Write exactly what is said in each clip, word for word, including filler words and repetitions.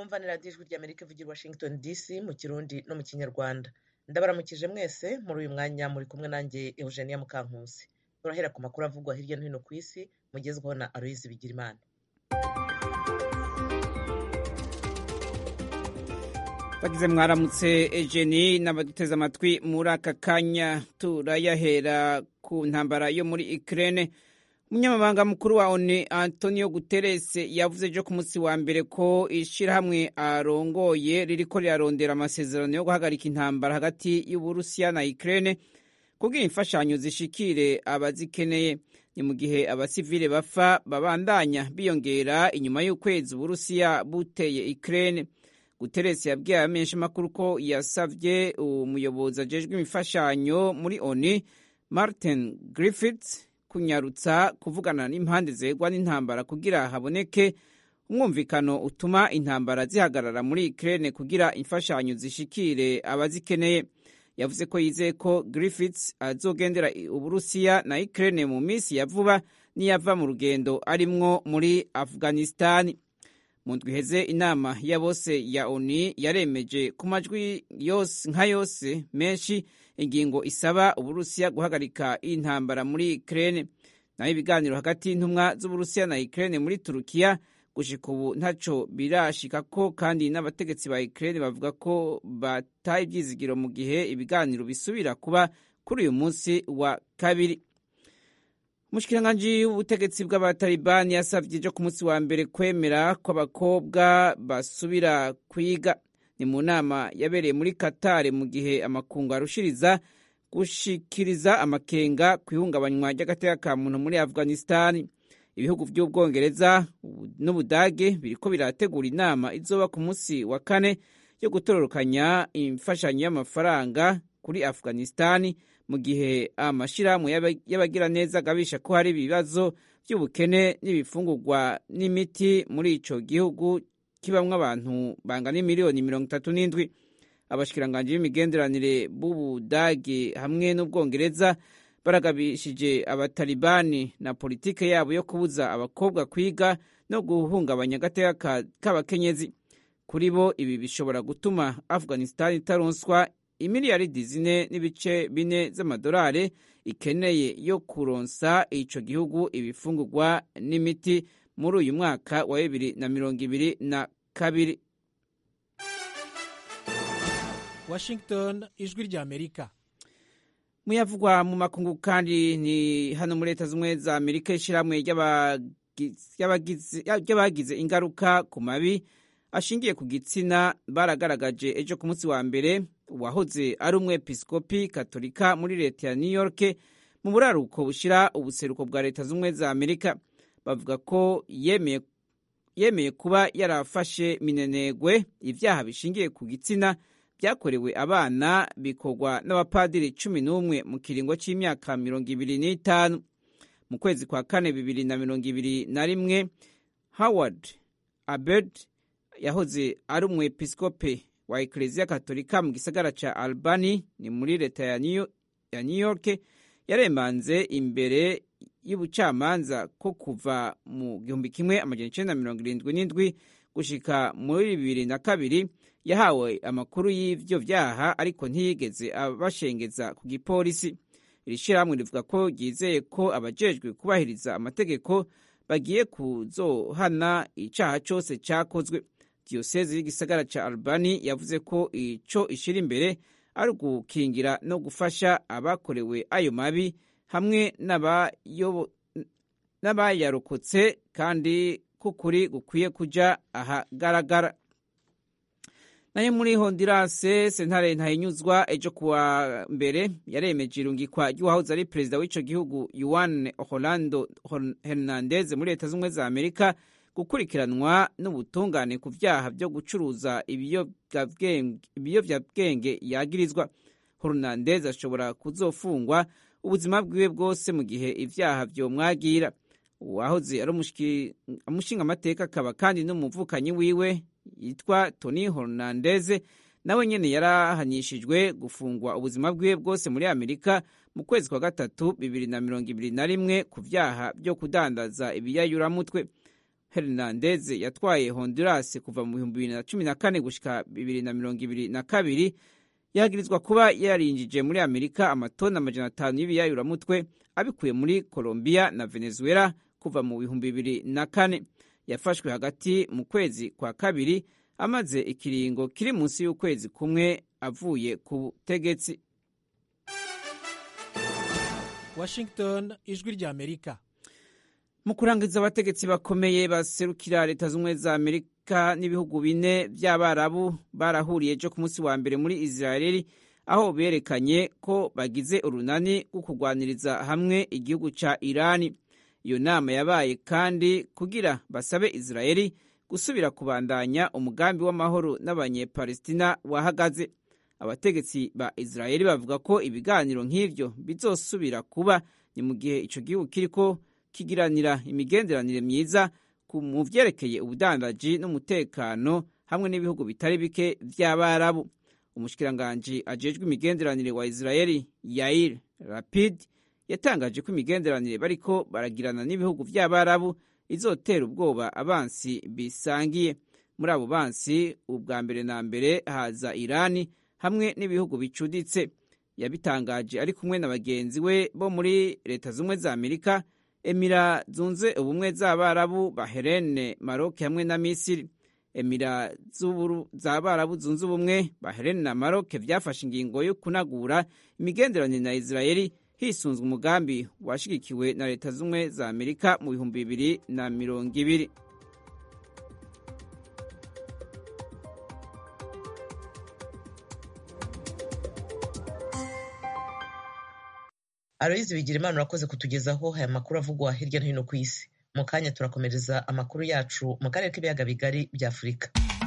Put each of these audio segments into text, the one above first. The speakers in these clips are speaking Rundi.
mwumva ni radiyo ijwi ry'Amerika ivugira Washington D C mu Kirundi no mu Kinyarwanda. Ndabaramukije mwese muri uyu mwanya muri kumwe nanjye Eugenia Mukankusi. Turahera ku makuru avugwa hirya no hino ku isi mugezweho na Aloyizi Bigirimana. Bagize mwaramutse Eugenie n'abaduteze amatwi muri aka kanya turayahera ku ntambara yo muri Ukraine. Umunyamabanga mukuru wa O N U Antonio Guterres yavuze ejo ku munsi wa mbere ko ishirahamwe arongoye ririko rirarondera amasezerano yo guhagarika intambara hagati y'Uburusiya na Ukraine kugira imfashanyo zishikire abazikeneye. Ni mu gihe abasivile bafa babandanya biyongera inyuma y'ukwezi Uburusiya buteye Ukraine. Guterres yabwiye abamenyeshamakuru ko yasavye umuyobozi ajejwe imfashanyo muri O N U Martin Griffiths kunyarutsa kuvugana n'impande zegwa n'intambara kugira haboneke umwumvikano utuma intambara zihagarara muri Ukraine kugira imfashanyo zishikire abazikeneye. Yavuze ko yizeye ko Griffiths azogendera Uburusiya na Ukraine mu minsi ya vuba niyava mu rugendo arimwo muri Afghanistan. Mu ndwi iheze inama ya bose ya O N U yaremeje ku majwi yose nka yose menshi ingingo isaba Uburusiya guhagarika intambara muri Ukraine. Naho ibiganiro hagati y'intumwa z'Uburusiya na Ukraine muri Turukiya gushika ubu ntaco birashikako, kandi n'abategetsi ba Ukraine bavuga ko bataye ivyizigiro mu gihe ibiganiro bisubira kuba kuri uyu munsi wa kabiri. Umushikiranganji w'ubutegetsi bw'abatalibani yasavye ejo ku munsi wa mbere kwemera ko abakobwa basubira kwiga. Ni mu nama yabereye muri Qatar mu gihe amakungu arushiriza gushikiriza amakenga ku ihungabanywa ry'agateka ka muntu muri Afghanistan. Ibihugu vy'Ubwongereza n'Ubudage biriko birategura inama izoba ku munsi wa kane yo gutororokanya imfashanyo y'amafaranga kuri Afghanistan, mu gihe amashirahamwe y'abagira neza agabisha ko hari ibibazo by'ubukene n'ibifungurwa n'imiti muri ico gihugu kibamwe abantu bangana miliyoni mirongo itatu n'indwi. Abashikiranganji b'imigenderanire b'Ubudage hamwe n'Ubwongereza baragabishije abatalibani na politike yabo yo kubuza abakobwa kwiga no guhungabanya agateka k'abakenyezi. Kuri bo ibi bishobora gutuma Afghanistan itaronswa imiliyaridi zine n'ibice bine z'amadolari ikeneye yo kuronsa ico gihugu ibifungurwa n'imiti muri uyu mwaka wa bibiri na mirongo ibiri na kabiri. Washington, ijwi rya Amerika. Muyavugwa mu makungu kandi ni hano muri Leta Zunze za Amerika, ishirahamwe ry'abagize ingaruka ku mabi ashingiye ku gitsina baragaragaje ejo ku munsi wa mbere wahoze ari umwepiskopi katolika muri leta ya New York mu buraruko bushira ubuseruko bwa Leta Zunze za Amerika. Bavuga ko yemeye yemeye kuba yarafashe minenegwe ivyaha bishingiye ku gitsina byakorewe abana bikorwa n'abapadiri cumi n'umwe mu kiringo c'imyaka mirongo ibiri n'itanu. Mu kwezi kwa kane bibiri na mirongo ibiri na rimwe, Howard Abed yahoze ari umwepiskope wa Eklezia Katolika mu gisagara ca Albany ni muri leta ya New, ya New York yaremanze imbere y'ubucamanza ko kuva mu gihumbi kimwe amajana icenda na mirongo irindwi n'indwi gushika muri bibiri na kabiri yahawe amakuru y'ivyo vyaha, ariko ntiyigeze abashengeza ku gipolisi. Iri shirahamwe rivuga ko ryizeye ko abajejwe kubahiriza amategeko bagiye kuzohana icaha cose cakozwe. Diyosezi y'igisagara ca Albany yavuze ko ico ishira imbere ari gukingira no gufasha abakorewe ayo mabi hamwe n'abayarokotse, kandi kukuri gukwiye kuja ahagaragara. Naye muri Honduras, sentare ntahinyuzwa ejo kuwa mbere yaremeje irungikwa ry'uwahoze ari perezida w'ico gihugu Juan Orlando Hernandez muri Leta Zunze za Amerika gukurikiranwa n'ubutungane ku vyaha vyo gucuruza ibiyovyabwenge yagirizwa. Hernandez ashobora kuzofungwa ubuzima bwiwe bwose mu gihe ivyaha vyomwagira. Uwahoze ari umushinga amateka akaba kandi n'umuvukanyi wiwe yitwa Tony Hernandez nawe nyene yarahanyishijwe gufungwa ubuzima bwiwe bwose muri Amerika mu kwezi kwa gatatu bibiri na mirongo ibiri na rimwe ku vyaha vyo kudandaza ibiyayuramutwe. Hernandez yatwaye Honduras kuva mu bihumbi bibiri na cumi na kane gushika bibiri na mirongo ibiri na kabiri yagirizwa kuba yarinjije muri Amerika amatoni amajana atanu y'ibiyayuramutwe abikuye muri Colombia na Venezuela kuva mu bihumbi bibiri na kane. Yafashwe hagati mu kwezi kwa kabiri amaze ikiringo kiri munsi y'ukwezi kumwe avuye ku butegetsi. Washington, ijwi rya Amerika. Mu kurangiza, abategetsi bakomeye baserukira leta z'ubumwe za Amerika n'ibihugu bine by'Abarabu barahuriye ejo ku munsi wa mbere muri Israeli, aho berekanye ko bagize urunani rwo kurwaniriza hamwe igihugu ca Irani. Iyo nama yabaye kandi kugira basabe Israeli gusubira kubandanya umugambi w'amahoro n'abanyepalestina wahagaze. Abategetsi ba Israeli bavuga ko ibiganiro nk'ivyo bizosubira kuba ni mu gihe ico gihugu kiriko kigiranira imigenderanire myiza mu vyerekeye ubudandaji n'umutekano hamwe n'ibihugu bitari bike vy'Abarabu. Umushikiranganji ajejwe imigenderanire wa Israeli Yair Lapid yatangaje ko imigenderanire bariko baragirana n'ibihugu vy'Abarabu izotera ubwoba abansi bisangiye. Muri abo bansi ubwa mbere na mbere haza Irani hamwe n'ibihugu bicuditse. Yabitangaje ari kumwe na bagenzi we bo muri leta z'ubumwe za Amerika, Emira zunze ubumwe z'Abarabu, Bahrain, Maroc hamwe na Misiri. Emira z'Abarabu zunze ubumwe, Bahrain na Maroc vyafashe ingingo yo kunagura imigenderanire na Israeli hisunzwe umugambi washigikiwe na leta z'ubumwe za Amerika mu bihumbi bibiri na mirongo ibiri. Aloyizi Bigirimana urakoze kutugezaho aya makuru avugwa hirya no hino ku isi. Mu kanya turakomereza amakuru yacu mu karere k'ibiyaga bigari bya Afurika.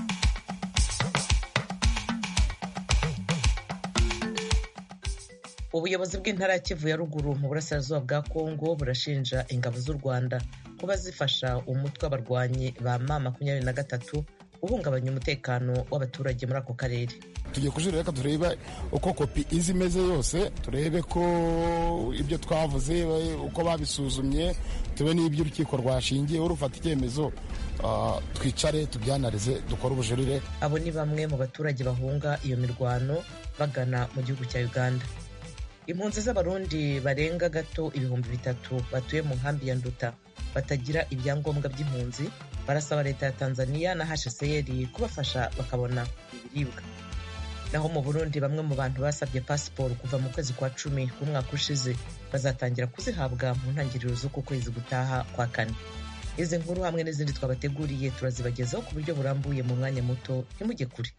Ubuyobozi bw'intara ya Kivu ya ruguru mu burasirazuba bwa Kongo burashinja ingabo z'u Rwanda kuba zifasha umutwe w'abarwanyi ba M makumyabiri na gatatu guhungabanya umutekano w'abaturage muri ako karere. Tugiye kujurira reka turebe uko kopi izi imeze yose, turebe ko ibyo twavuze uko babisuzumye, tube n'ibyo urukiko rwashingiye urufata icyemezo, uh, twicare tubyanarize dukora ubujurire. Abo ni bamwe mu baturage bahunga iyo mirwano bagana mu gihugu cya Uganda. Impunzi z'Abarundi barenga gato ibihumbi bitatu batuye mu nkambi ya Nduta batagira ibyangombwa by'impunzi barasaba leta ya Tanzania na H C R kubafasha bakabona ibiribwa. Naho mu Burundi bamwe mu bantu basabye passport kuva mu kwezi kwa cumi k'umwaka ushize bazatangira kuzihabwa mu ntangiriro z'uku kwezi gutaha kwa kane. Izi nkuru hamwe n'izindi twabateguriye turazibagezaho ku buryo burambuye mu mwanya muto, ntimujye kure.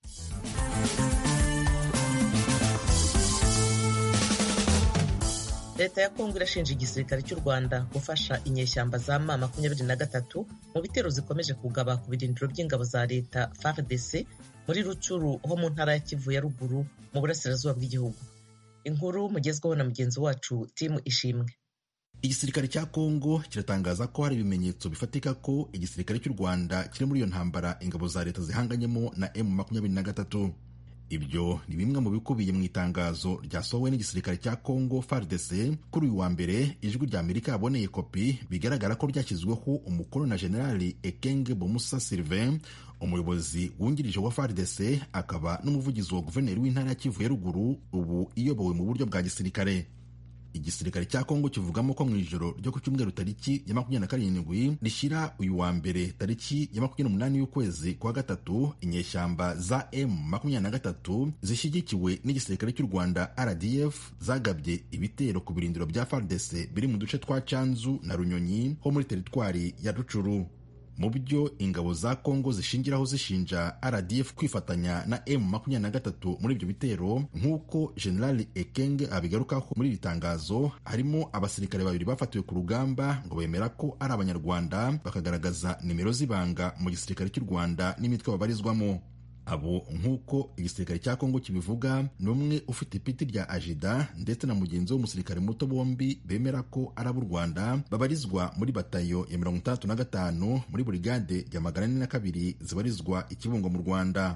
Leta ya Kongo irashinja igisirikare cy'u Rwanda gufasha inyeshyamba za M makumyabiri na gatatu mu bitero zikomeje kugaba ku birindiro by'ingabo za leta F A R D C muri Rucuru ho mu ntara ya Kivu ya ruguru mu burasirazuba bw'igihugu. Inkuru mugezweho na mugenzi wacu Tim Ishimwe. Igisirikare cya Kongo kiratangaza ko hari ibimenyetso bifatika ko igisirikare cy'u Rwanda kiri muri iyo ntambara ingabo za leta zihanganyemo na M makumyabiri na gatatu. Ibyo ni bimwe mu bikubiye mu itangazo ryasohowe n'igisirikare cya Kongo F A R D C kuri uyu wa mbere. Ijwi rya Amerika yaboneye kopi bigaragara ko ryashyizweho umukono na Generali Ekenge Bomusa Sylvain, umuyobozi wungirije wa F A R D C akaba n'umuvugizi wa guverineri w'intara ya Kivu ya ruguru, ubu iyobowe mu buryo bwa gisirikare. Igisirikare cya Kongo kivugamo ko mu ijoro ryo ku cyumweru tariki ya makumyabiri na karindwi rishyira uyu wa mbere tariki ya makumyabiri n'umunani y'ukwezi kwa gatatu, inyeshyamba za M makumyabiri na gatatu zishyigikiwe n'igisirikare cy'u Rwanda R D F zagabye ibitero ku birindiro bya F A R D C biri mu duce twa Canzu na Runyonyi ho muri teritwari ya Rucuru. Mu byo ingabo za Kongo zishingiraho zishinja R D F kwifatanya na M makumyabiri na gatatu muri ibyo bitero, nk'uko General Ekenge abigarukaho muri iri tangazo, harimo abasirikare babiri bafatiwe ku rugamba ngo bemera ko ari Abanyarwanda bakagaragaza nimero z'ibanga mu gisirikare cy'u Rwanda n'imitwe babarizwamo. Abo nk'uko igisirikare cya Kongo kibivuga, n'umwe ufite ipiti rya ajida ndetse na mugenzi w'umusirikare muto, bombi bemera ko ari ab'u Rwanda babarizwa muri batayo ya mirongo itandatu na gatanu muri burigade ya magana ane na kabiri zibarizwa i Kibungo mu Rwanda.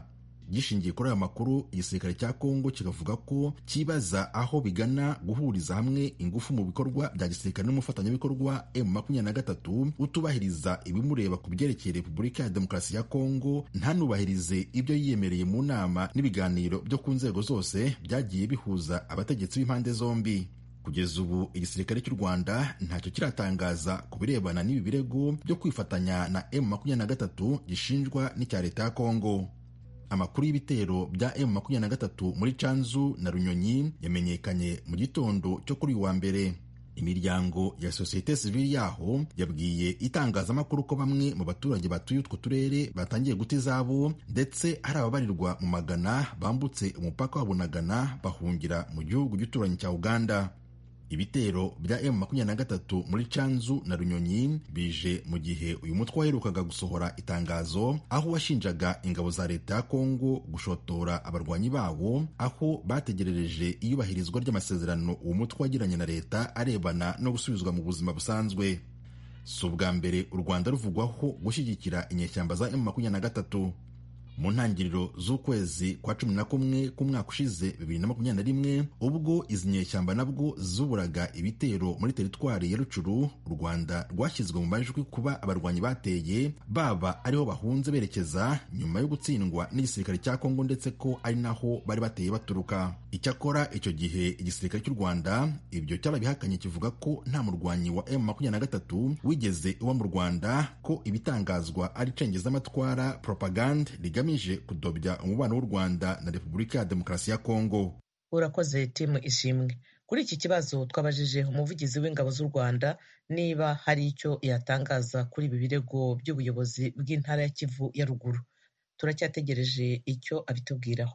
gishingiye kuri aya makuru igisirikare cya Kongo kikavuga ko kibaza aho bigana guhuriza hamwe ingufu mu bikorwa bya gisirikare n'umufatanyabikorwa M makumyabiri na gatatu utubahiriza ibimureba ku byerekeye Repubulika ya Demokarasi ya Kongo, ntanubahirize ibyo yiyemereye mu nama n'ibiganiro byo ku nzego zose byagiye bihuza abategetsi b'impande zombi. Kugeza ubu igisirikare cy'u Rwanda ntacyo kiratangaza ku birebana n'ibi birego byo kwifatanya na M makumyabiri na gatatu gishinjwa n'icya leta ya Kongo. Amakuru y'ibitero bya M makumyabiri na gatatu muri Canzu na Runyonyi yamenyekanye mu gitondo cyo kuri uyu wa mbere. Imiryango ya sosiyete sivili yaho yabwiye itangazamakuru ko bamwe mu baturage batuye utwo turere batangiye guta izabo, ndetse hari ababarirwa mu magana bambutse umupaka wa Bunagana bahungira mu gihugu gituranye cya Uganda. Ibitero bya M makumyabiri na gatatu muri Canzu na Runyonyi bije mu gihe uyu mutwe waherukaga gusohora itangazo aho washinjaga ingabo za leta ya Kongo gushotora abarwanyi bawo, aho bategerereje iyubahirizwa ry'amasezerano uwo mutwe wagiranye na leta arebana no gusubizwa mu buzima busanzwe. Si ubwa mbere u Rwanda ruvugwaho gushyigikira inyeshyamba za M makumyabiri na gatatu. Mu ntangiriro z'ukwezi kwa cumi na kumwe k'umwaka ushize bibiri na makumyabiri na rimwe, ubwo izi nyeshyamba nabwo zuburaga ibitero muri teritwari ya Rucuru, u Rwanda rwashyizwe mu majwi kuba abarwanyi bateye baba ariho bahunze berekeza nyuma yo gutsindwa n'igisirikare cya Kongo, ndetse ko ari naho bari bateye baturuka. Icyakora icyo gihe igisirikare cy'u Rwanda ibyo cyarabihakanye kivuga ko nta murwanyi wa M makumyabiri na gatatu wigeze uba mu Rwanda, ko ibitangazwa ari cengezamatwara propaganda rigamije kudobya umubano w'u Rwanda na Repubulika ya Demokarasi ya Kongo. Urakoze timu ishimwe. Kuri iki kibazo twabajije umuvugizi w'ingabo z'u Rwanda niba hari icyo yatangaza kuri ibi birego by'ubuyobozi bw'intara ya Kivu ya ruguru. Turacyategereje icyo abitubwiraho.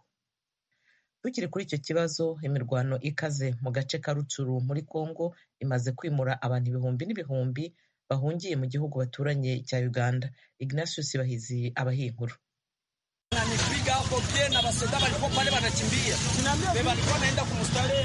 Tukiri kuri icyo kibazo, imirwano ikaze mu gace ka Rucuru muri Kongo imaze kwimura abantu ibihumbi n'ibihumbi bahungiye mu gihugu baturanye cya Uganda. Ignatius Bahizi abahinkuru. Nanipiga hapo pia na basoda walikuwa pale wanakimbia. Beba walikuwa wanaenda kumustari.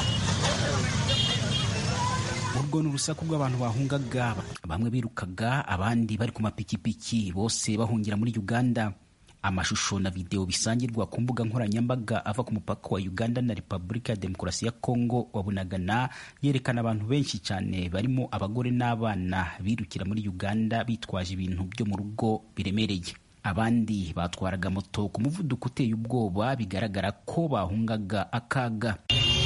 Urwo ni urusaku rw'abantu bahungaga, bamwe birukaga abandi bari ku mapikipiki, bose bahungira muri Uganda. Amashusho na video bisangirwa ku mbuga nkoranyambaga ava ku mupaka wa Uganda na Repubulika ya Demokarasi ya Kongo wa Bunagana yerekana abantu benshi cyane barimo abagore n'abana birukira muri Uganda bitwaje ibintu byo mu rugo biremereye. Abandi batwaraga moto ku muvuduko uteye ubwoba, bigaragara ko bahungaga akaga.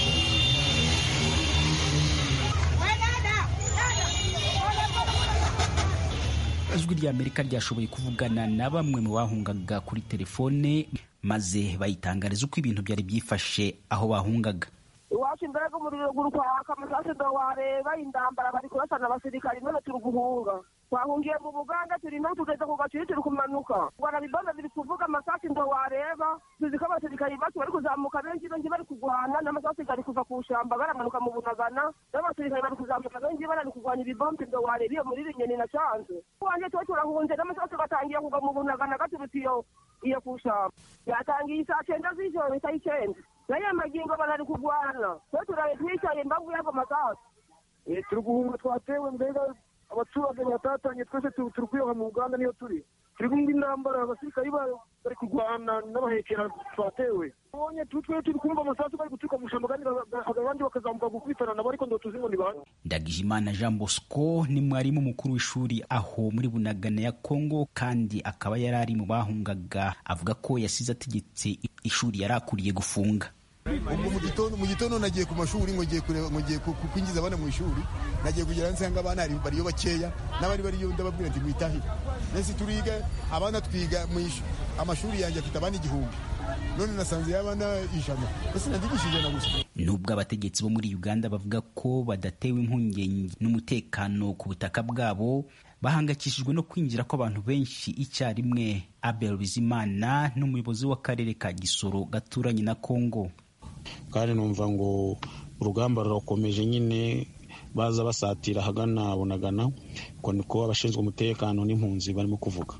Ijwi rya Amerika ryashoboye kuvugana na bamwe mu bahungaga kuri telefone, maze bayitangariza uko ibintu byari byifashe aho bahungaga. Iwacu imbaraga umuriro guru kwaka amasase ndo wareba indambara bari kurasana abasirikari none turi guhunga. Twahungiye mu Buganda turi no tugeze ku gaciro turi kumanuka. Bwana bibanda biri kuvuga amasase ndo wareba, tuziko abasirikari bacu bari kuzamuka benshi benshi bari kugwana n'amasase gari kuva ku shamba baramanuka mu Bunagana. N'abasirikari bari kuzamuka benshi bari kugwanya ibibombe ndo wareba iyo muri Rinyoni na Canzu. Wanje twe turahunze n'amasase batangiye kuva mu Bunagana gaturutiyo iyo ku shamba. Yatangiye saa cyenda z'ijoro saa icyenda. Naye magingo barari kugwana. Twe turaye twicaye mbavu yabo masase. Eh turi guhunga twatewe mbega abaturage batatanye twese turi kwiyoha mu Uganda niyo turi. Turi kumva indambara abasirikari bari kurwana n'abahekera twatewe. Bonye tutwe turi kumva amasasu bari gutuka mu shamba kandi abandi bakazamuka gukubitana nabo ariko ndo tuzingo ni bande. Ndagijimana Jean Bosco ni mwarimu mukuru w'ishuri aho muri Bunagana ya Kongo, kandi akaba yarari mu bahungaga. Avuga ko yasize ategetse ishuri yarakuriye gufunga. Ubwo mu gitondo mu gitondo nagiye ku mashuri ngo ngiye kureba ngo ngiye kwinjiza abana mu ishuri, nagiye kugera nsanga abana ari bariyo bakeya n'abari bariyo ndababwira nti mwitahi nese turiga abana twiga mu amashuri yanjye afite abana igihumbi none nasanze y'abana ijana ese nadigishije na gusa. Nubwo abategetsi bo muri Uganda bavuga ko badatewe impungenge n'umutekano ku butaka bwabo, bahangakishijwe no kwinjira kw'abantu benshi icyarimwe. Abel Bizimana n'umuyobozi w'akarere ka Gisoro gaturanye na Kongo. Kandi numva ngo urugamba rurakomeje nyine, baza basatira hagana Bunagana ko niko abashinzwe umutekano n'impunzi barimo kuvuga.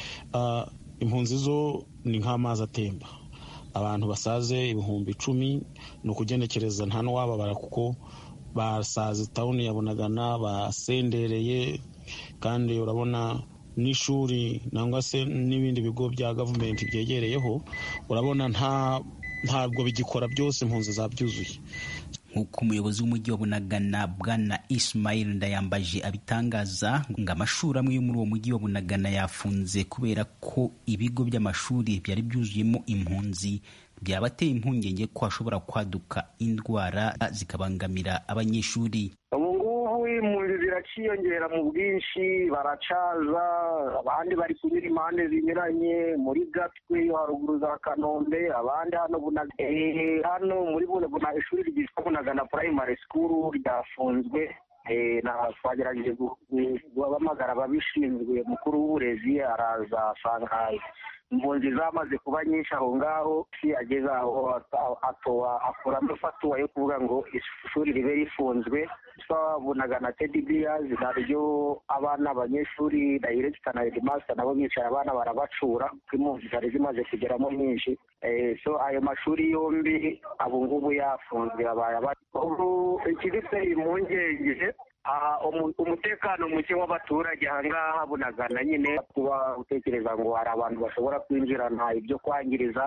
Uh, impunzi zo ni nk'amazi atemba, abantu basaze ibihumbi icumi no kugenekereza nta n'uwababara kuko basaze town ya Bunagana basendereye, kandi urabona n'ishuri nangwa se n'ibindi bigo bya gavumenti byegereyeho, urabona nta ntabwo bigikora byose, impunzi zabyuzuye. nk'uko umuyobozi w'umujyi wa Bunagana Bwana Ismail Ndayambaje abitangaza, ngo amashuri amwe yo muri uwo mujyi wa Bunagana yafunze kubera ko ibigo by'amashuri byari byuzuyemo impunzi, byabateye impungenge ko hashobora kwaduka indwara zikabangamira abanyeshuri. Impunzi ziraciyongera mu bwinshi, baracaza, abandi bari kunyura impande zinyuranye muri Gatwe yo haruguru za Kanombe, abandi hano Bunagana. Eh, hano muri Bunagana ishuri ryitwa Bunagana Primary School ryafunzwe. Eh, na twagerageje guhamagara ababishinzwe, mukuru w'uburezi araza asanga impunzi zamaze kuba nyinshi aho ngaho, si ageze aho atoa akuramo fatuwa yo kuvuga ngo ishuri ribe rifunzwe. Bunagana Teddy Bears naryo abana abanyeshuri director na headmaster nabo bicaye abana barabacura impunzi zari zimaze kugeramo nyinshi. Eh, so ayo mashuri yombi abo ngubu yafunzwe abaye ubu ikiditse impungenge umutekano muke w'abaturage ahangaha Bunagana nyine, kuba utekereza ngo hari abantu bashobora kwinjirana ibyo kwangiriza,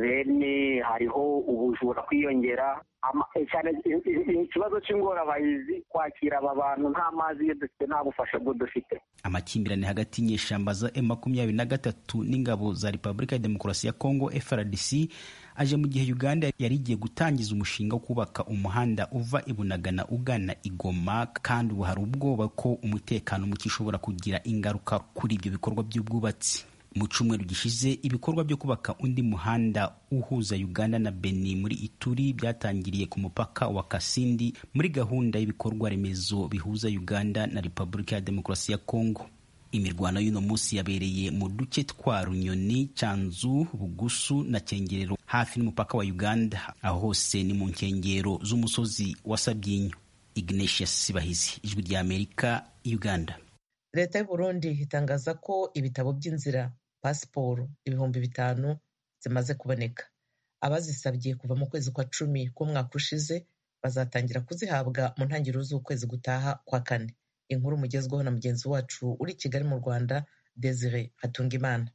bene hariho ubujura kwiyongera cyane. Ikibazo cy'ingorabahizi kwakira aba bantu, nta mazi yo dufite, nta bufasha bwo dufite. Amakimbirane hagati y'inyeshyamba za M makumyabiri na gatatu n'ingabo za Repubulika ya Demokarasi ya Kongo F A R D C aje mu gihe Uganda yari igiye gutangiza umushinga wo kubaka umuhanda uva i Bunagana ugana i Goma, kandi ubu hari ubwoba ko umutekano muke ushobora kugira ingaruka kuri ibyo bikorwa by'ubwubatsi. Mu cyumweru gishize ibikorwa byo kubaka undi muhanda uhuza Uganda na Benin muri Ituri byatangiriye ku mupaka wa Kasindi muri gahunda y'ibikorwa remezo bihuza Uganda na Repubulika ya Demokarasi ya Kongo. Imirwano y'uno munsi yabereye mu duce twa Runyoni, Cyanzu, Bugusu na Cyengerero hafi n'umupaka wa Uganda, aho hose ni mu nkengero z'umusozi wa Sabyinyo. Ignatius Sibahizi, Ijwi rya Amerika, Uganda. Leta y'u Burundi itangaza ko ibitabo by'inzira pasiporo ibihumbi bitanu zimaze kuboneka. Abazisabye kuva mu kwezi kwa cumi k'umwaka ushize bazatangira kuzihabwa mu ntangiriro z'ukwezi gutaha kwa kane. Inkuru mugezweho na mugenzi wacu uri i Kigali mu Rwanda, Desire Hatungimana.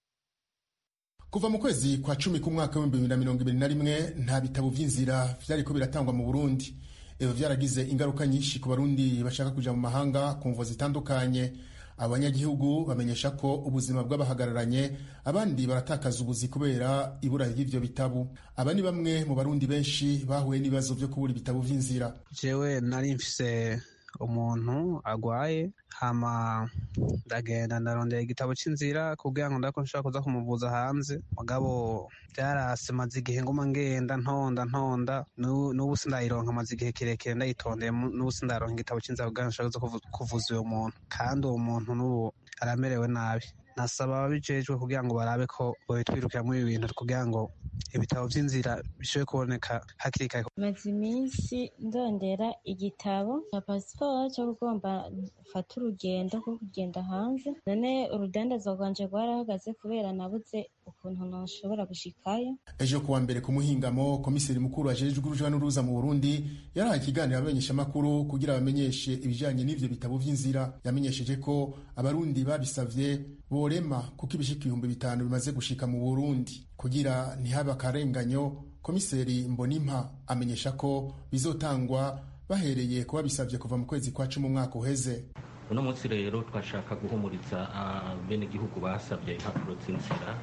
Kuva mu kwezi kwa cumi k'umwaka w'ibihumbi bibiri na mirongo ibiri na rimwe nta bitabo by'inzira byariko biratangwa mu Burundi. Evo byaragize ingaruka nyinshi ku Barundi bashaka kuja mu mahanga ku mvo zitandukanye. Abanyagihugu bamenyesha ko ubuzima bw'abahagararanye, abandi baratakaza ubuzi kubera ibura y'ivyo bitabo. Aba ni bamwe mu Barundi benshi bahuye n'ibibazo byo kubura ibitabo vy'inzira. Jewe nari mfise umuntu agwaye, hama ndagenda ndarondera igitabo c'inzira kugira ngo ndako nshaka kuza kumuvuza hanze. Mugabo byarasemaze igihe nguma ngenda ntonda ntonda, n'ubu sindayironka, amaze igihe kirekire ndayitondeye, n'ubu sindaronka igitabo c'inzira kugira ngo nshaka kuvuza uwo muntu, kandi uwo muntu n'ubu aramerewe nabi. Nasaba ababijejwe kugira ngo barabe ko bobitwirukira muri ibi bintu kugira ngo ibitabo vy'inzira bishobore kuboneka hakiri kare. Maze iminsi ndondera igitabo cya pasiporo cyo kugomba fata urugendo rwo kugenda hanze, none urudandazo rwanje rwarahagaze kubera nabuze ukuntu nashobora gushikayo. Ejo kuwa mbere ku muhingamo, komiseri mukuru ajejwe uruja n'uruza mu Burundi yarahaye ikiganiro abamenyesha makuru kugira bamenyeshe ibijanye n'ivyo bitabo vy'inzira. Yamenyesheje ko abarundi babisavye borema kuko ibishika ibihumbi bitanu bimaze gushika mu Burundi. Kugira ntihaba akarenganyo, komiseri Mbonimpa amenyesha ko bizotangwa bahereye kuba bisavye kuva mu kwezi kwa cumi umwaka uheze. Uno munsi rero twashaka guhumuriza bene gihugu basabye impapuro z'inzira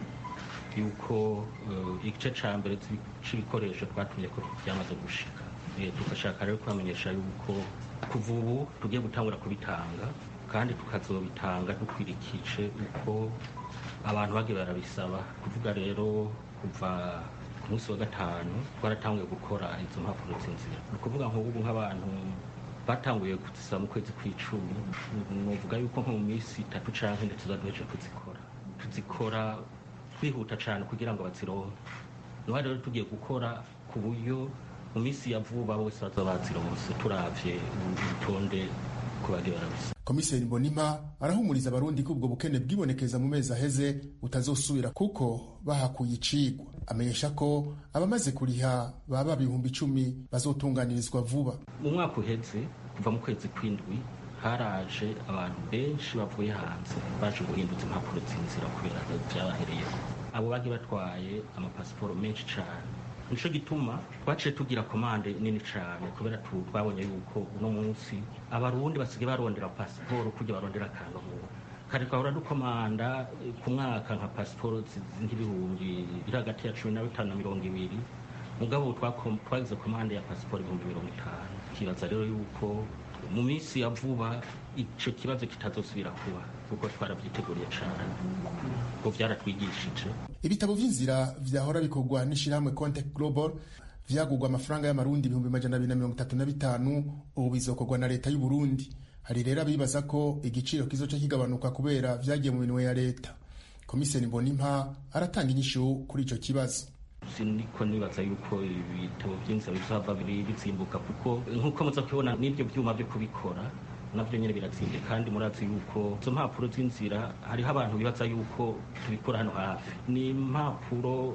yuko igice ca mbere c'ibikoresho twatumye ko byamaze gushika. Tugashaka rero kubamenyesha yuko kuva ubu tugiye gutangura kubitanga, kandi tukazobitanga dukwirikije uko abantu bagiye barabisaba. Kuvuga rero kuva ku munsi wa gatanu twaratanguye gukora izo mpapuro z'inzira. Ni ukuvuga nk'ubu nk'abantu batanguye kuzisaba mu kwezi kw'icumi, nuvuga yuko nko mu minsi itatu canke ine tuzaduheje kuzikora tuzikora twihuta cane kugira ngo bazironke. Niho rero tugiye gukora ku buryo mu minsi ya vuba bose bazoba bazironse turavye urutonde ko bagiye barabisaba. Komiseri Mbonimpa arahumuriza abarundi ko ubwo bukene bwibonekeza mu mezi aheze butazosubira kuko bahakuye icigwa. Amenyesha ko abamaze kuriha baba ibihumbi icumi bazotunganirizwa vuba. Mu mwaka uheze kuva mu kwezi kw'indwi haraje abantu benshi bavuye hanze baje guhinduza impapuro z'inzira kubera byabahereyeho. Abo bagiye batwaye amapasiporo menshi cyane, nico gituma twaciye tugira komande nini cyane kubera twabonye yuko uno munsi abarundi basigaye barondera pasiporo kujya barondera akantu kare twahora dukomanda ku mwaka nka pasiporo nk'ibihumbi biri hagati ya cumi na bitanu na mirongo ibiri, mugabo twagize komande ya pasiporo ibihumbi mirongo itanu. Kibaza rero yuko mu minsi ya vuba icyo kibazo kitazosubira kuba kuko twarabyiteguriye cyane ko byaratwigishije. Ibitabo vy'inzira vyahora bikorwa n'ishirahamwe Contact Global vyagurwa amafaranga y'amarundi ibihumbi majana abiri na mirongo itatu na bitanu, ubu bizokorwa na leta y'u Burundi. Hari rero bibaza ko igiciro kizoca kigabanuka kubera vyagiye mu minwe ya leta. Komiseri Mbonimpa aratanga inyishu kuri ico kibazo. Siniko nibaza yuko ibitabo by'inzira bizava biri bitsimbuka kuko nkuko muza kubona n'ibyo byuma byo kubikora navyo nyene biratsinze, kandi murazi yuko izo mpapuro z'inzira hariho abantu bibaza yuko tubikora hano hafi. Ni impapuro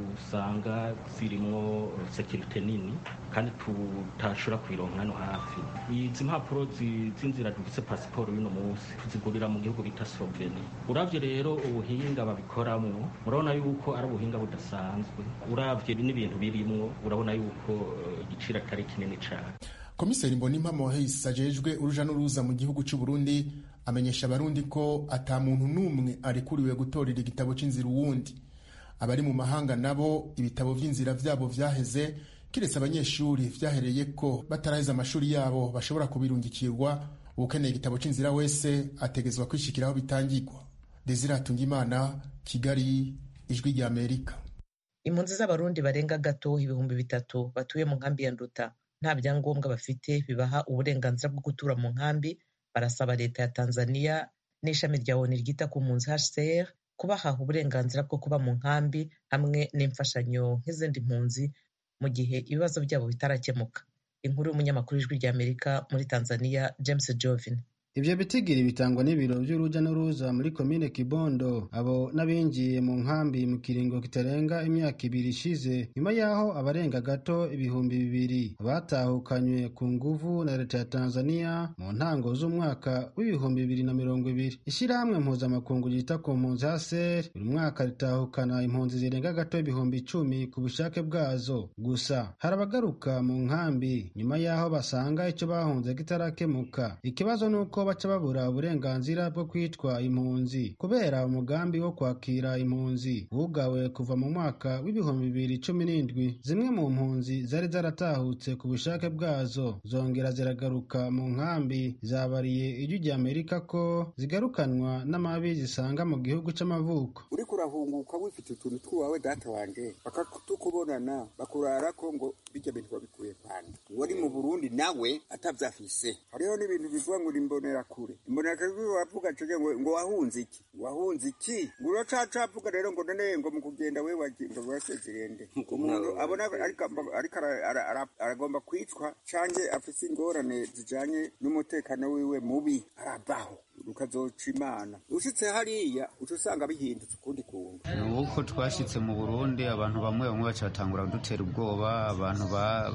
usanga zirimwo security nini kandi tutashobora kubironka hano hafi. Izi mpapuro z'inzira dufise pasiporo y'uno munsi tuzigurira mu gihugu bita Slovenia. Uravye rero ubuhinga babikoramwo murabona yuko ari ubuhinga budasanzwe, uravye n'ibintu birimwo urabona yuko igiciro atari kinini cyane. Komiseri Mbonimpa Moise ajejwe uruja n'uruza mu gihugu cy'u Burundi amenyesha abarundi ko ata muntu n'umwe arekuriwe gutorera igitabo c'inzira uwundi. Abari mu mahanga nabo ibitabo vy'inzira vyabo vyaheze, kiretse abanyeshuri vyahereye ko bataraheza amashuri yabo bashobora kubirungikirwa. Ukeneye igitabo c'inzira wese ategezwa kwishikiraho bitangirwa. Desire Hatungimana, Kigali, Ijwi rya Amerika. Impunzi z'abarundi barenga gato ibihumbi bitatu batuye mu nkambi ya Nduta nta byangombwa bafite bibaha uburenganzira bwo gutura mu nkambi. Barasaba leta ya Tanzania n'ishami rya O N U ryita ku mpunzi H C R kubaha uburenganzira bwo kuba mu nkambi hamwe n'imfashanyo nk'izindi mpunzi mu gihe ibibazo byabo bitarakemuka. Inkuru y'umunyamakuru w'Ijwi rya Amerika muri Tanzania James Jovin. Ivyo bitigiri bitangwa n'ibiro vy'uruja n'uruza muri komine Kibondo. Abo n'abinjiye mu nkambi mu kiringo kitarenga imyaka ibiri ishize, nyuma yaho abarenga gato ibihumbi bibiri batahukanywe ku nguvu na leta ya Tanzania mu ntango z'umwaka w'ibihumbi bibiri na mirongo ibiri. Ishirahamwe mpuzamakungu ryita ku mpunzi H C R buri mwaka ritahukana impunzi zirenga gato ibihumbi icumi ku bushake bwazo. Gusa hari abagaruka mu nkambi nyuma yaho basanga ico bahunze kitarakemuka. Ikibazo nuko baca babura uburenganzira bwo kwitwa impunzi kubera umugambi wo kwakira impunzi wugawe kuva mu mwaka w'ibihumbi bibiri cumi n'indwi. Zimwe mu mpunzi zari zaratahutse ku bushake bwazo zongera ziragaruka mu nkambi. Zabariye Ijwi rya Amerika ko zigarukanwa n'amabi zisanga mu gihugu c'amavuko. Uri kurahunguka wifite utuntu twawe data wanje bakatukubonana bakurara ko ngo bijya bintu babikuye kwanda wari mu Burundi nawe atavyafise. Hariho n'ibintu bivuga ngo imbonera kure imbonera kure wavuga cege ngo ngo wahunze iki wahunze iki nguro caca avuga rero ngo none ngo mu kugenda we wagindo wasezerende umuntu abona ariko ariko aragomba kwicwa canke afise ingorane zijanye n'umutekano wiwe mubi arabaho ukazoca imana ushitse hariya uca usanga bihindutse ukundi kuntu. Nuko twashitse mu Burundi abantu bamwe bamwe baca batangura kudutera ubwoba, abantu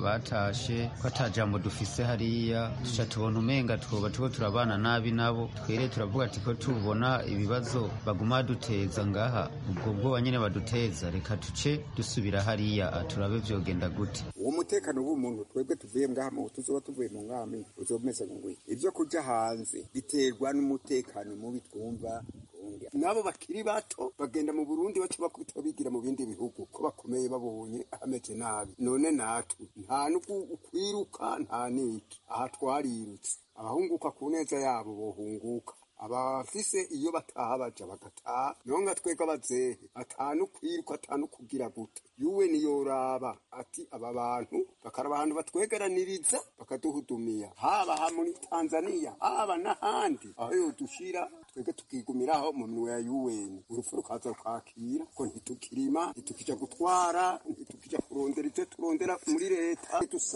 batashe ko atajambo dufise hariya tuca tubona umenga twoba tuko turabana nabi nabo. Twere turavuga ati ko tubona ibibazo baguma duteza ngaha ubwo bwoba nyene baduteza reka tuce dusubira hariya turabe vyogenda gute. Uwo mutekano w'umuntu twebwe tuvuye ngaha mu tuzoba tuvuye mu ngami uzomeze ngwi ivyo kuja hanze biterwa n'umutekano mubi twumva. Nabo bakiri bato bagenda mu Burundi baca bakubita bigira mu bindi bihugu ko bakomeye babonye ameze nabi. None natwe nta nuko ukwiruka nta niki aha twarirutse abahunguka ku neza yabo bohunguka abafise iyo bataha baja bagataha nonga twega bazehe atanu kwiruka atanu kugira gute yuwe niyoraba ati aba bantu bakara abantu batwegeraniriza bakaduhudumia haba ha muri Tanzania haba n'ahandi aho yodushira twege tukigumiraho mu minwe ya U N urupfu rukaza rukakira ko ntitukirima ntitukija gutwara ntitukija kurondera ivyo turondera muri leta dusaba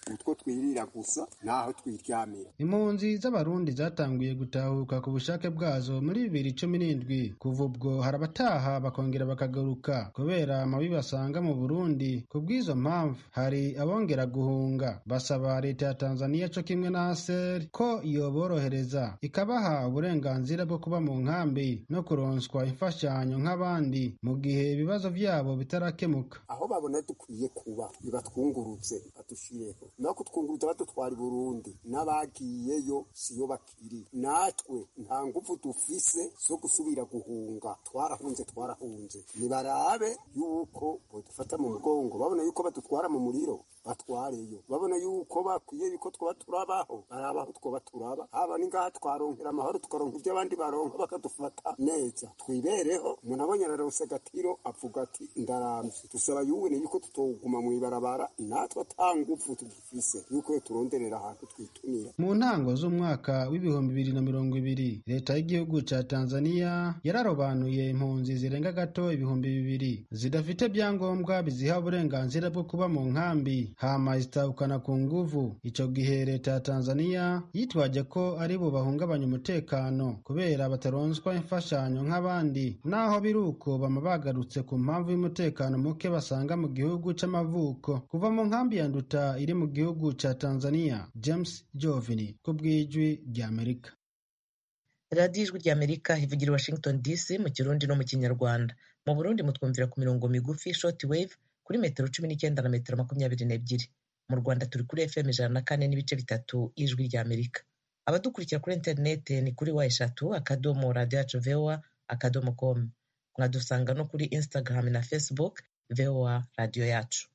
utwo twirira gusa naho twiryamira. Impunzi z'abarundi zatanguye gutahuka ku bushake bwazo muri bibiri cumi n'indwi. Kuva ubwo hari abataha bakongera bakagaruka kubera amabi basanga mu Burundi. Ku bw'izo mpamvu hari abongera guhunga, basaba leta ya Tanzania co kimwe na A S E R ko yoborohereza ikabaha uburenganzira bwo kuba mu nkambi no kuronswa imfashanyo nk'abandi mu gihe ibibazo vyabo bitarakemuka. Aho babona dukwiye kuba bibatwungurutse batushireho no kutwunguruza badutwara i Burundi n'abagiyeyo siyo bakiri. Natwe nta nguvu dufise zo gusubira guhunga, twarahunze twarahunze. Nibarabe yuko bodufata mu mugongo, babona yuko badutwara mu muriro batwareyo, babona yuko bakwiye yuko twoba turabaho barabaho twoba turaba, haba ningaha twaronkera amahoro tukaronka ibyo abandi baronka bakadufata neza twibereho. Umuntu abonye ararose gatiro avuga ati ndaramvye. Dusaba yuwe ne yuko tutoguma mu ibarabara, natwe atangufu tugifise yuko turonderera ahantu twitunira. Mu ntango z'umwaka w'ibihumbi bibiri na mirongo ibiri leta y'igihugu ca Tanzania yararobanuye impunzi zirenga gato ibihumbi bibiri zidafite byangombwa biziha uburenganzira bwo kuba mu nkambi, hama zitahukana ku nguvu. Ico gihe leta ya Tanzania yitwaje ko ari bo bahungabanya umutekano kubera bataronswa imfashanyo nk'abandi, naho biruko bama bagarutse ku mpamvu y'umutekano muke basanga mu gihugu c'amavuko. Kuva mu nkambi ya Nduta iri mu gihugu ca Tanzania, James Jovini ku bw'ijwi ry'Amerika. radiyo ijwi ry'Amerika ivugira i Washington D C mu Kirundi no mu Kinyarwanda. Mu Burundi mutwumvira ku mirongo migufi short wave kuri metero cumi n'icyenda na metero makumyabiri n'ebyiri. Mu Rwanda turi kuri F M ijana na kane n'ibice bitatu y'ijwi ry'Amerika. Abadukurikira kuri interinete ni kuri wa eshatu akadomo radio yacu V O A akadomo com. Mwadusanga no kuri Instagram na Facebook V O A radio yacu.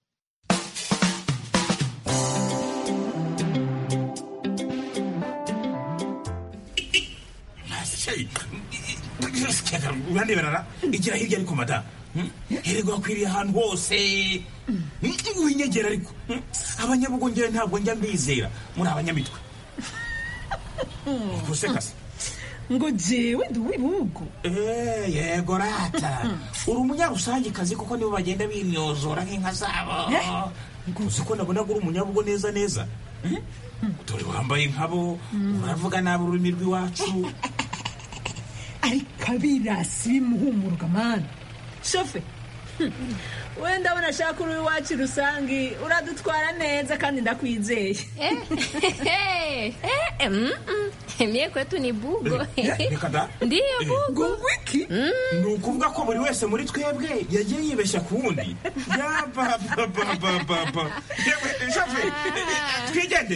urande barara igira hirya ariko mata herego akwiriye ahantu hose winyegera ariko abanyabugongera ntabwo njya mbizera muri abanyamitwe kusekase ngo jewe ndi uw'ibihugu eh yego rata uri umunyarusange kazi kuko nibo bagenda bimyozora nk'inka zabo uzi ko nabona uri umunyabugo neza neza dore wambaye nkabo uravuga nabi ururimi rw'iwacu ariko abirasi bimuhumurwa mani shofe wenda abona ashaka uri iwacu rusange uradutwara neza kandi ndakwizeye. Mie kwetu ni bugo. Ndiyo bugo. Wiki? Ni ukuvuga ko buri wese muri twebwe yagiye yibeshya ku wundi. Yabababababa. Shofe twigende.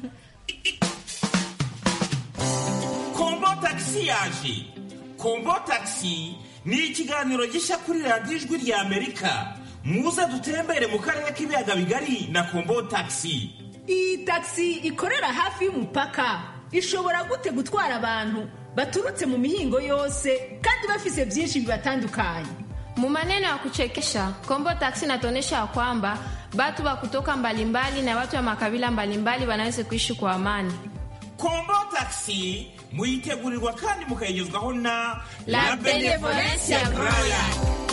Kombo taxi yaje. Kombo taxi ni ikiganiro gishya kuri radiyo ijwi ry'Amerika. Muze dutembere mu karere k'ibiyaga bigari na Kombo taxi. Iyi taxi ikorera hafi y'umupaka ishobora gute gutwara abantu baturutse mu mihingo yose kandi bafise byinshi bibatandukanye. Mu maneno ya kuchekesha, Kombo taxi inatuonyesha kwamba watu wa kutoka mbalimbali na watu wa makabila mbalimbali wanaweza kuishi kwa amani. Kombo taxi muyitegurirwa kandi mukayigezwaho na La Benevolencia Royal.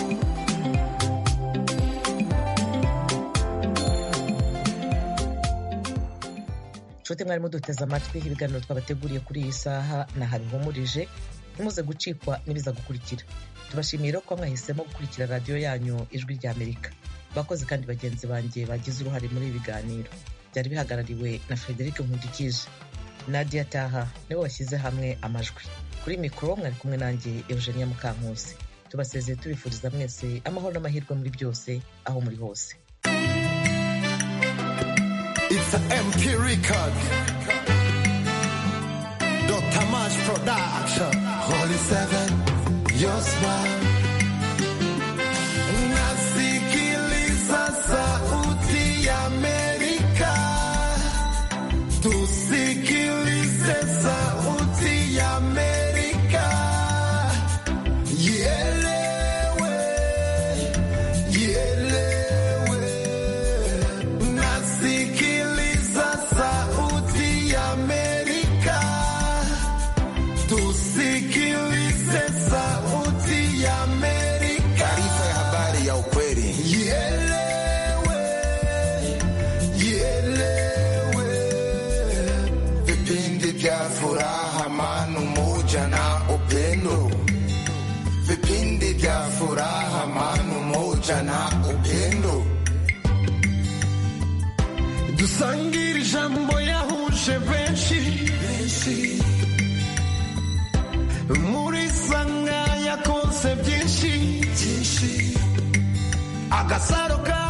Nshuti mwari muduteze amatwi ibiganiro twabateguriye kuri iyi saha na habihumurije, ntimuze gucikwa n'ibiza gukurikira. Tubashimira ko mwahisemo gukurikira radiyo yanyu ijwi ry'Amerika. Bakozi kandi bagenzi banjye bagize uruhare muri ibi biganiro byari bihagarariwe na Frederic Nkundikije. Nadia Taha niwe washyize hamwe amajwi. Kuri mikoro mwari kumwe nanjye Eugenia Mukankusi. Tubasezeye tubifuriza mwese amahoro n'amahirwe muri byose aho muri hose. It's a M K record. Doctor Mash production. Holy Seven, your smile. Nasikiliza sauti ya Amerika. Tusikilize sauti ya Amerika. Ielewe, ielewe. Nasikiliza sauti ya Amerika. Tusikilize sauti ya Amerika. Taarifa ya habari ya ukweli. Ielewe, ielewe. maneno, vipindi vya furaha, amani, umoja na upendo. Dusangire ijambo yahuje benshi, muri sanga yakonse byinshi, agasaro ka